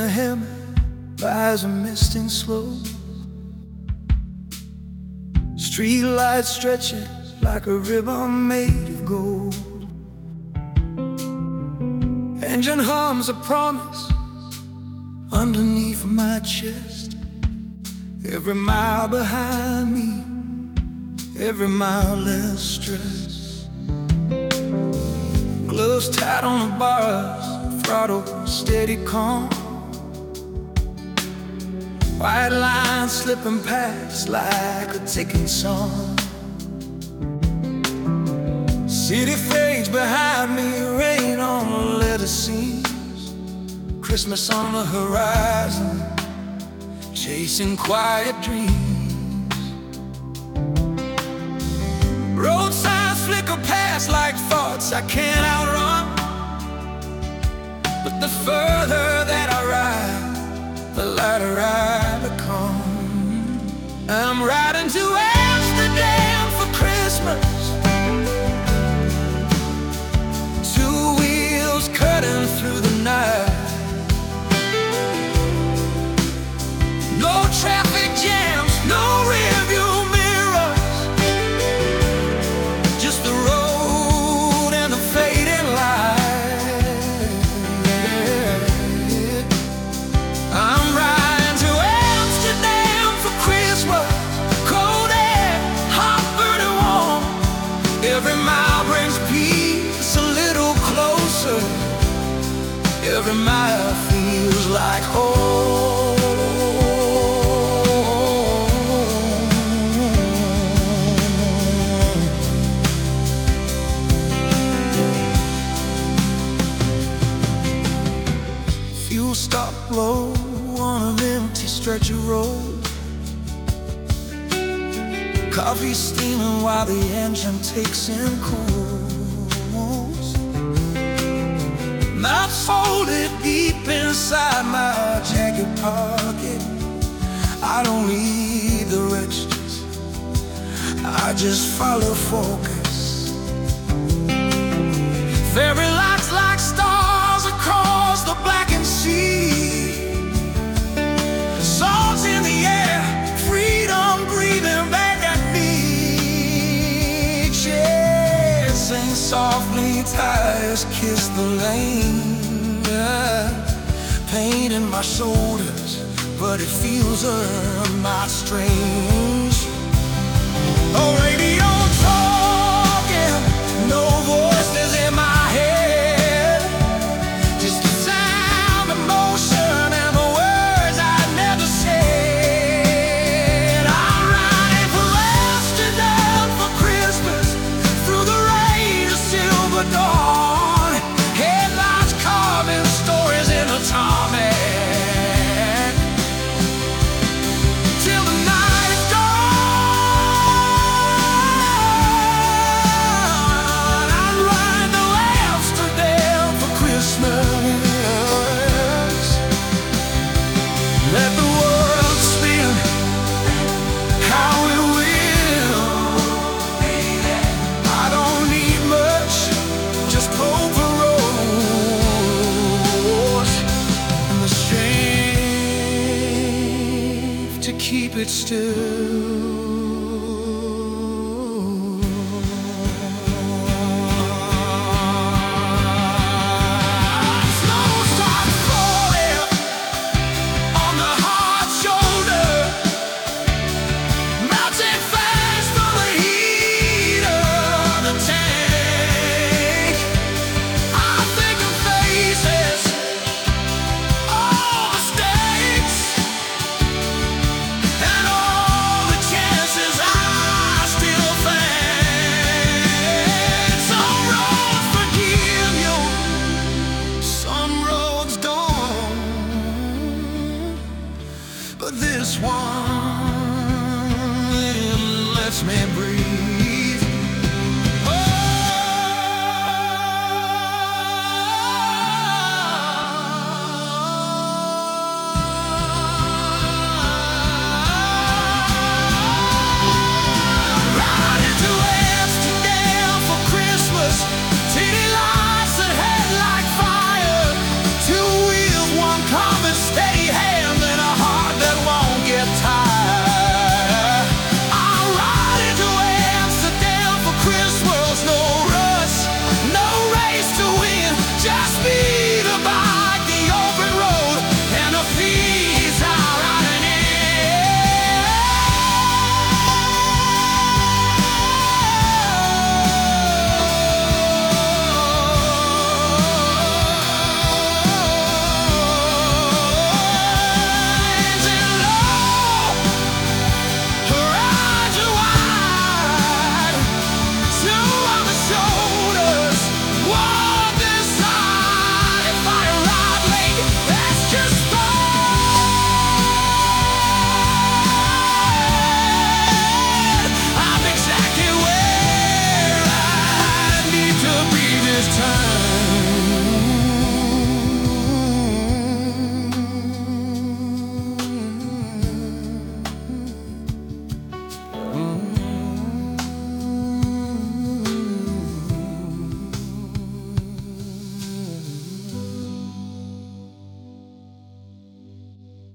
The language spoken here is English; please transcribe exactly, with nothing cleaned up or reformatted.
Bethlehem lies a misting slope, streetlights stretching like a ribbon made of gold. Engine hums a promise underneath my chest. Every mile behind me, every mile less stress. Gloves tight on the bars, throttle steady calm. White lines slipping past like a ticking song. City fades behind me, rain on the leather seams. Christmas on the horizon, chasing quiet dreams. Road signs flicker past like thoughts I can't outrun. But the further that I ride, the lighter I become. I'm riding to Amsterdam for Christmas. Two wheels cutting through the night. No traffic jams, no rearview mirrors, just the road and the fading light. I'm riding to Amsterdam for Christmas. Cold air, hot, burning warm. Every mile brings peace a little closer. Every mile feels like home. Fuel stop low on an empty stretch of road. Coffee steaming while the engine takes in cools. Mouth folded deep inside my jacket pocket. I don't read the registers, I just follow focus. Fairy lights like stars across the blackened sea. Swords in the air, freedom breathing back at me. Chairs sing softly, tires kiss the lane. Pain in my shoulders, but it feels a not strange. Oh, radio talking, no voices in my head, just the sound, emotion, and the words I never said. I'm riding for Amsterdam for Christmas, through the rain to silver dawn. Headlights carving stories in a tarmac. Let the world spin how it will. I don't need much, just paper roads and the strength to keep it still. But this one, it lets me breathe.